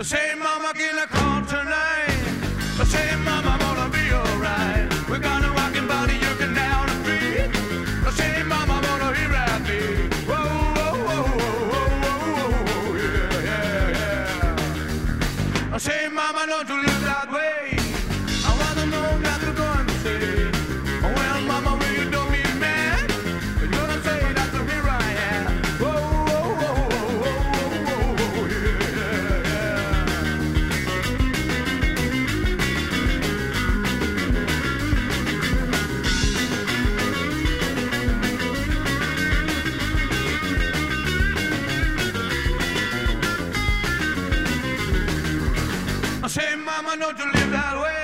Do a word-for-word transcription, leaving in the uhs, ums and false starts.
Say, Mama, can I call tonight? Say, Mama, I'm gonna be alright. We're gonna rock and body, you can down the street. Say, Mama, I'm gonna be right there. Whoa, whoa, whoa, whoa, whoa, whoa, yeah, yeah, yeah. Say, Mama, don't you live that way? I wanna know what you're going to say. Well, Mama, will you don't be mad? You're gonna say that here I am. Whoa, whoa, whoa, whoa, whoa, whoa, yeah, yeah, I say, Mama, don't you live that way?